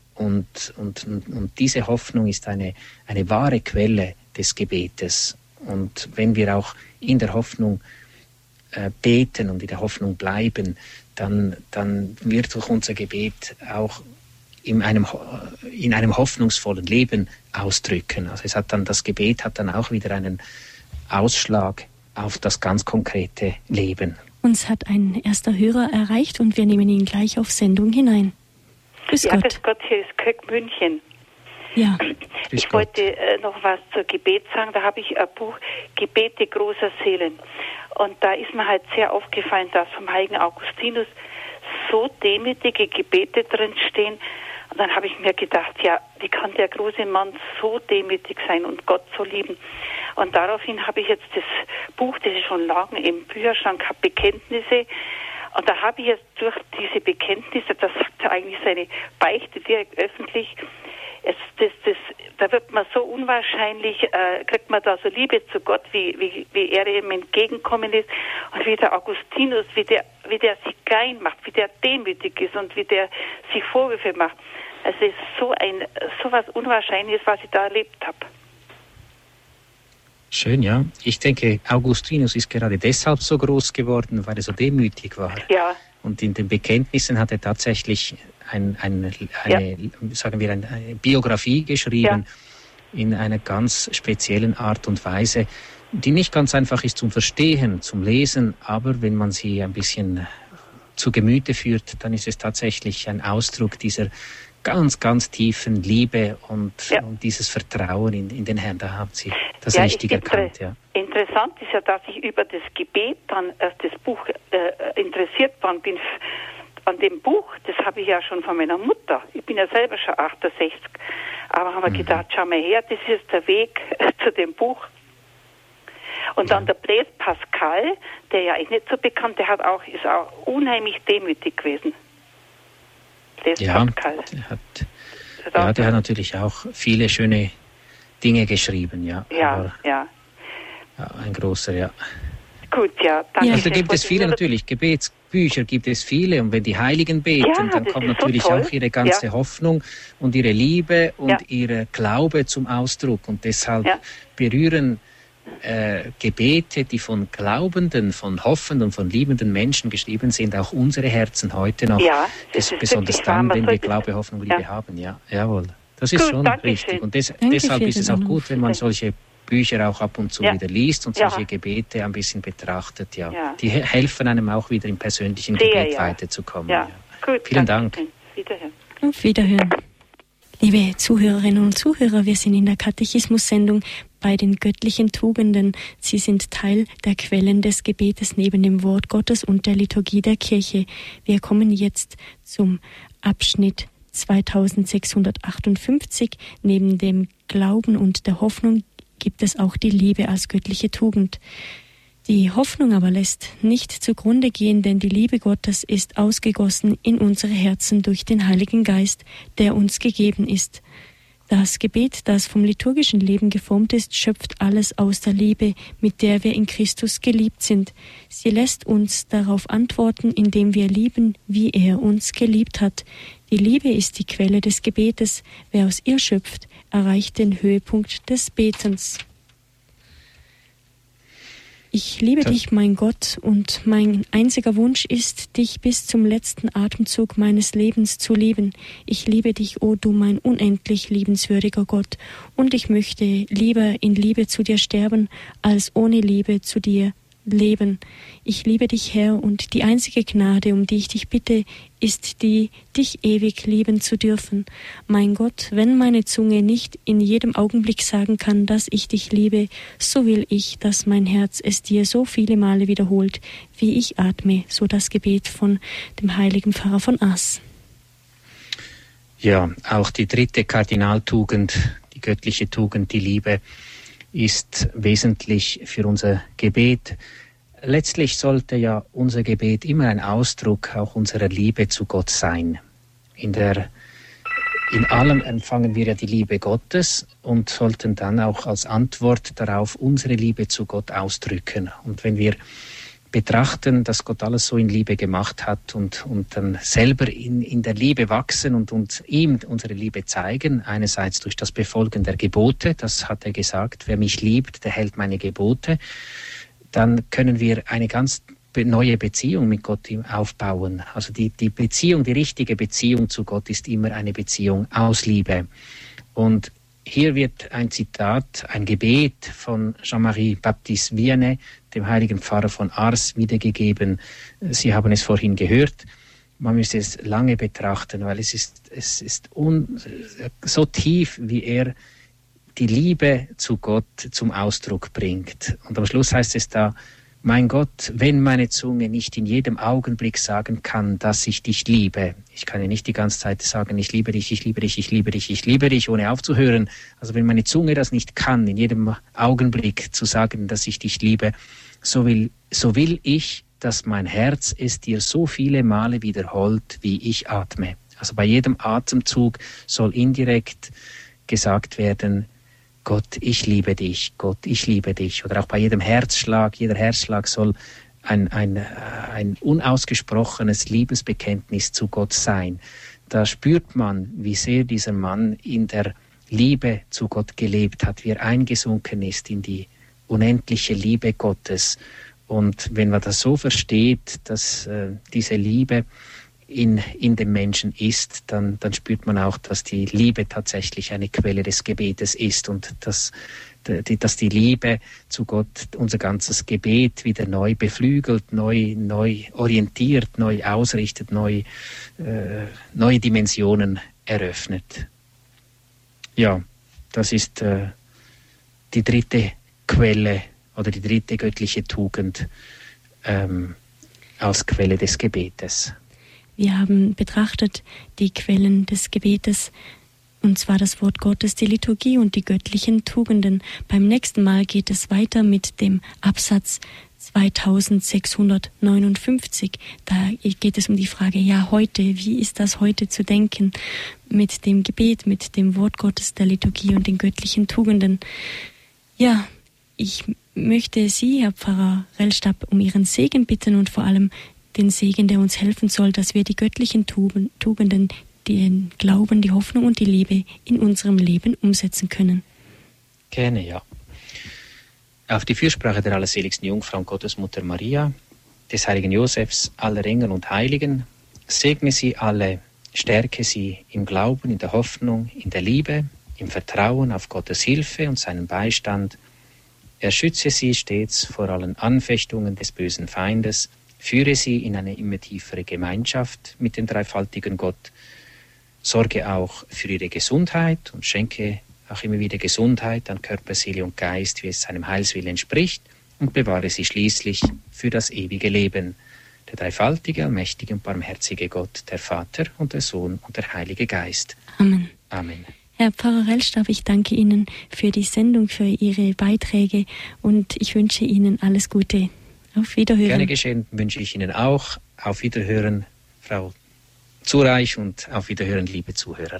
Und, und, und diese Hoffnung ist eine, eine wahre Quelle des Gebetes. Und wenn wir auch in der Hoffnung äh, beten und in der Hoffnung bleiben, dann, dann wird durch unser Gebet auch in einem, in einem hoffnungsvollen Leben ausdrücken. Also es hat dann, das Gebet hat dann auch wieder einen Ausschlag auf das ganz konkrete Leben. Uns hat ein erster Hörer erreicht und wir nehmen ihn gleich auf Sendung hinein. Grüß ja, Gott. grüß Gott, hier ist Köck München. Ja. Ich wollte äh, noch was zur Gebet sagen. Da habe ich ein Buch Gebete großer Seelen. Und da ist mir halt sehr aufgefallen, dass vom heiligen Augustinus so demütige Gebete drin stehen. Und dann habe ich mir gedacht, ja, wie kann der große Mann so demütig sein und Gott so lieben? Und daraufhin habe ich jetzt das Buch, das ich schon lange im Bücherschrank habe, Bekenntnisse. Und da habe ich jetzt durch diese Bekenntnisse, das sagt er eigentlich seine Beichte direkt öffentlich, es, das, das, da wird man so unwahrscheinlich, äh, kriegt man da so Liebe zu Gott, wie, wie, wie er ihm entgegenkommen ist und wie der Augustinus, wie der, wie der sich klein macht, wie der demütig ist und wie der sich Vorwürfe macht. Also es ist so ein, so was Unwahrscheinliches, was ich da erlebt habe. Schön, ja. Ich denke, Augustinus ist gerade deshalb so groß geworden, weil er so demütig war. Ja. Und in den Bekenntnissen hat er tatsächlich ein, ein, eine, ja. sagen wir, eine Biografie geschrieben, ja. in einer ganz speziellen Art und Weise, die nicht ganz einfach ist zum Verstehen, zum Lesen, aber wenn man sie ein bisschen zu Gemüte führt, dann ist es tatsächlich ein Ausdruck dieser ganz, ganz tiefen Liebe und, ja. und dieses Vertrauen in, in den Herrn. Da haben Sie das ja, richtig erkannt. Ja. Interessant ist ja, dass ich über das Gebet dann erst das Buch äh, interessiert worden bin. An dem Buch, das habe ich ja schon von meiner Mutter. Ich bin ja selber schon achtundsechzig. Aber haben wir mhm. gedacht, schau mal her, das ist der Weg äh, zu dem Buch. Und dann ja. der Blaise Pascal, der ja eigentlich nicht so bekannt, der hat auch, ist auch unheimlich demütig gewesen. Blaise ja, Pascal. Der hat, ja, der hat natürlich auch viele schöne Dinge geschrieben, ja. Ja, aber, ja. ja. Ein großer, ja. Gut, ja. Danke. Also da gibt es viele natürlich, Gebetsbücher gibt es viele und wenn die Heiligen beten, ja, dann kommt natürlich so auch ihre ganze ja. Hoffnung und ihre Liebe und ja. ihr Glaube zum Ausdruck und deshalb ja. berühren äh, Gebete, die von glaubenden, von hoffenden, von liebenden Menschen geschrieben sind, auch unsere Herzen heute noch, ja, das das besonders dann, wenn wir Glaube, Hoffnung und Liebe ja. haben. Ja, jawohl. Das ist Gut, schon richtig schön. Und des, deshalb ist es auch gut, wenn man solche Bücher auch ab und zu ja. wieder liest und solche ja. Gebete ein bisschen betrachtet. Ja. ja. Die helfen einem auch wieder im persönlichen Sehr, Gebet ja. weiterzukommen. Ja. Ja. Gut, Vielen Dank. Wiederhören. Auf Wiederhören. Liebe Zuhörerinnen und Zuhörer, wir sind in der Katechismus-Sendung bei den göttlichen Tugenden. Sie sind Teil der Quellen des Gebetes neben dem Wort Gottes und der Liturgie der Kirche. Wir kommen jetzt zum Abschnitt zweitausendsechshundertachtundfünfzig. Neben dem Glauben und der Hoffnung gibt es auch die Liebe als göttliche Tugend. Die Hoffnung aber lässt nicht zugrunde gehen, denn die Liebe Gottes ist ausgegossen in unsere Herzen durch den Heiligen Geist, der uns gegeben ist. Das Gebet, das vom liturgischen Leben geformt ist, schöpft alles aus der Liebe, mit der wir in Christus geliebt sind. Sie lässt uns darauf antworten, indem wir lieben, wie er uns geliebt hat. Die Liebe ist die Quelle des Gebetes. Wer aus ihr schöpft, erreicht den Höhepunkt des Betens. Ich liebe ja. dich, mein Gott, und mein einziger Wunsch ist, dich bis zum letzten Atemzug meines Lebens zu lieben. Ich liebe dich, o du mein unendlich liebenswürdiger Gott, und ich möchte lieber in Liebe zu dir sterben, als ohne Liebe zu dir leben. Ich liebe dich, Herr, und die einzige Gnade, um die ich dich bitte, ist die, dich ewig lieben zu dürfen. Mein Gott, wenn meine Zunge nicht in jedem Augenblick sagen kann, dass ich dich liebe, so will ich, dass mein Herz es dir so viele Male wiederholt, wie ich atme. So das Gebet von dem heiligen Pfarrer von Ars. Ja, auch die dritte Kardinaltugend, die göttliche Tugend, die Liebe, ist wesentlich für unser Gebet. Letztlich sollte ja unser Gebet immer ein Ausdruck auch unserer Liebe zu Gott sein. In der, in allem empfangen wir ja die Liebe Gottes und sollten dann auch als Antwort darauf unsere Liebe zu Gott ausdrücken. Und wenn wir betrachten, dass Gott alles so in Liebe gemacht hat und, und dann selber in, in der Liebe wachsen und uns ihm unsere Liebe zeigen, einerseits durch das Befolgen der Gebote, das hat er gesagt, wer mich liebt, der hält meine Gebote, dann können wir eine ganz neue Beziehung mit Gott aufbauen. Also die, die Beziehung, die richtige Beziehung zu Gott ist immer eine Beziehung aus Liebe. Und hier wird ein Zitat, ein Gebet von Jean-Marie Baptiste Vianney, dem heiligen Pfarrer von Ars, wiedergegeben. Sie haben es vorhin gehört. Man müsste es lange betrachten, weil es ist, es ist un, so tief, wie er die Liebe zu Gott zum Ausdruck bringt. Und am Schluss heißt es da, mein Gott, wenn meine Zunge nicht in jedem Augenblick sagen kann, dass ich dich liebe. Ich kann ja nicht die ganze Zeit sagen, ich liebe dich, ich liebe dich, ich liebe dich, ich liebe dich, ohne aufzuhören. Also wenn meine Zunge das nicht kann, in jedem Augenblick zu sagen, dass ich dich liebe, so will, so will ich, dass mein Herz es dir so viele Male wiederholt, wie ich atme. Also bei jedem Atemzug soll indirekt gesagt werden, Gott, ich liebe dich, Gott, ich liebe dich. Oder auch bei jedem Herzschlag, jeder Herzschlag soll ein, ein, ein unausgesprochenes Liebesbekenntnis zu Gott sein. Da spürt man, wie sehr dieser Mann in der Liebe zu Gott gelebt hat, wie er eingesunken ist in die unendliche Liebe Gottes. Und wenn man das so versteht, dass äh, diese Liebe in, in dem Menschen ist, dann, dann spürt man auch, dass die Liebe tatsächlich eine Quelle des Gebetes ist und dass, die, dass die Liebe zu Gott unser ganzes Gebet wieder neu beflügelt, neu, neu orientiert, neu ausrichtet, neu, äh, neue Dimensionen eröffnet. Ja, das ist äh, die dritte Quelle oder die dritte göttliche Tugend ähm, als Quelle des Gebetes. Wir haben betrachtet die Quellen des Gebetes, und zwar das Wort Gottes, die Liturgie und die göttlichen Tugenden. Beim nächsten Mal geht es weiter mit dem Absatz zweitausendsechshundertneunundfünfzig. Da geht es um die Frage, ja heute, wie ist das heute zu denken mit dem Gebet, mit dem Wort Gottes, der Liturgie und den göttlichen Tugenden. Ja, ich möchte Sie, Herr Pfarrer Rellstab, um Ihren Segen bitten und vor allem den Segen, der uns helfen soll, dass wir die göttlichen Tugenden, den Glauben, die Hoffnung und die Liebe in unserem Leben umsetzen können. Gerne, ja. Auf die Fürsprache der allerseligsten Jungfrau und Gottesmutter Maria, des heiligen Josefs, aller Engel und Heiligen, segne sie alle, stärke sie im Glauben, in der Hoffnung, in der Liebe, im Vertrauen auf Gottes Hilfe und seinen Beistand. Er schütze sie stets vor allen Anfechtungen des bösen Feindes, führe sie in eine immer tiefere Gemeinschaft mit dem dreifaltigen Gott, sorge auch für ihre Gesundheit und schenke auch immer wieder Gesundheit an Körper, Seele und Geist, wie es seinem Heilswillen entspricht, und bewahre sie schließlich für das ewige Leben. Der dreifaltige, allmächtige und barmherzige Gott, der Vater und der Sohn und der Heilige Geist. Amen. Amen. Herr Pfarrer Rellstab, ich danke Ihnen für die Sendung, für Ihre Beiträge und ich wünsche Ihnen alles Gute. Auf Wiederhören. Gerne geschehen, wünsche ich Ihnen auch. Auf Wiederhören, Frau Zureich, und auf Wiederhören, liebe Zuhörer.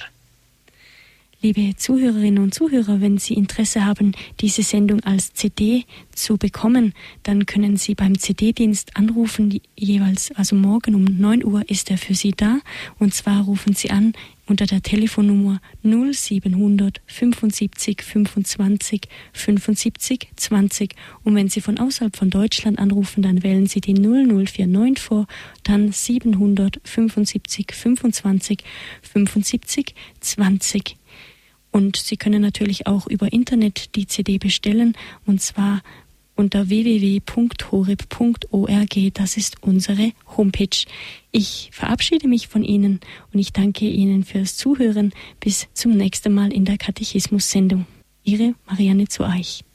Liebe Zuhörerinnen und Zuhörer, wenn Sie Interesse haben, diese Sendung als C D zu bekommen, dann können Sie beim C D-Dienst anrufen, jeweils, also morgen um neun Uhr ist er für Sie da, und zwar rufen Sie an unter der Telefonnummer null siebenhundert fünfundsiebzig fünfundzwanzig fünfundsiebzig zwanzig, und wenn Sie von außerhalb von Deutschland anrufen, dann wählen Sie die null null vier neun vor, dann siebenhundert fünfundsiebzig fünfundzwanzig fünfundsiebzig zwanzig. Und Sie können natürlich auch über Internet die C D bestellen, und zwar unter w w w punkt horeb punkt org. Das ist unsere Homepage. Ich verabschiede mich von Ihnen und ich danke Ihnen fürs Zuhören. Bis zum nächsten Mal in der Katechismus-Sendung. Ihre Marianne Zureich.